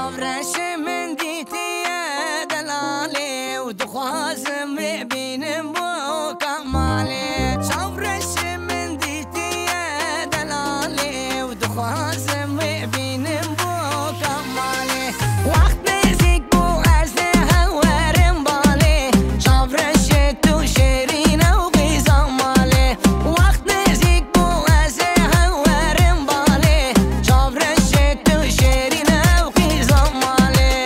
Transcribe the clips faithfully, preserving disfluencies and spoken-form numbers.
چاورش من دیتیه دلاله و دخوازم ببینم با کماله چاورش من دیتیه دلاله و دخوازم ببینم با کماله وقت نزدیک بو از هورم باله چاورش تو شیرین و غیزاماله وقت نزدیک بو از هورم باله چاورش تو شیرین و غیزاماله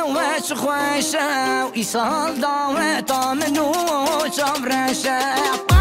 خوشه و ایسال داوه تا منو چاورشه